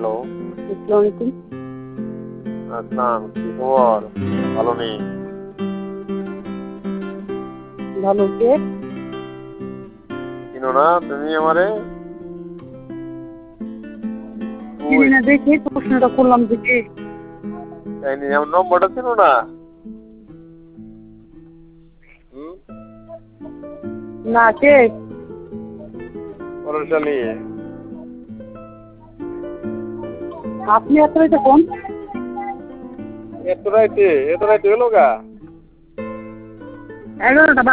Hello. আসসালামু আলাইকুম। আসসালাম, কি খবর? ভালো নেই। ভালো কে? চিনো না তুমি আমারে? চিনি ওই না দেখে প্রশ্নটা করলাম যে কে? তাইনি আমার নম্বরটা চিনো না? হুম? না কে? পরশালী। আপনি এত রাইতে ফোন? এত রাইতে হলো গা? 11টা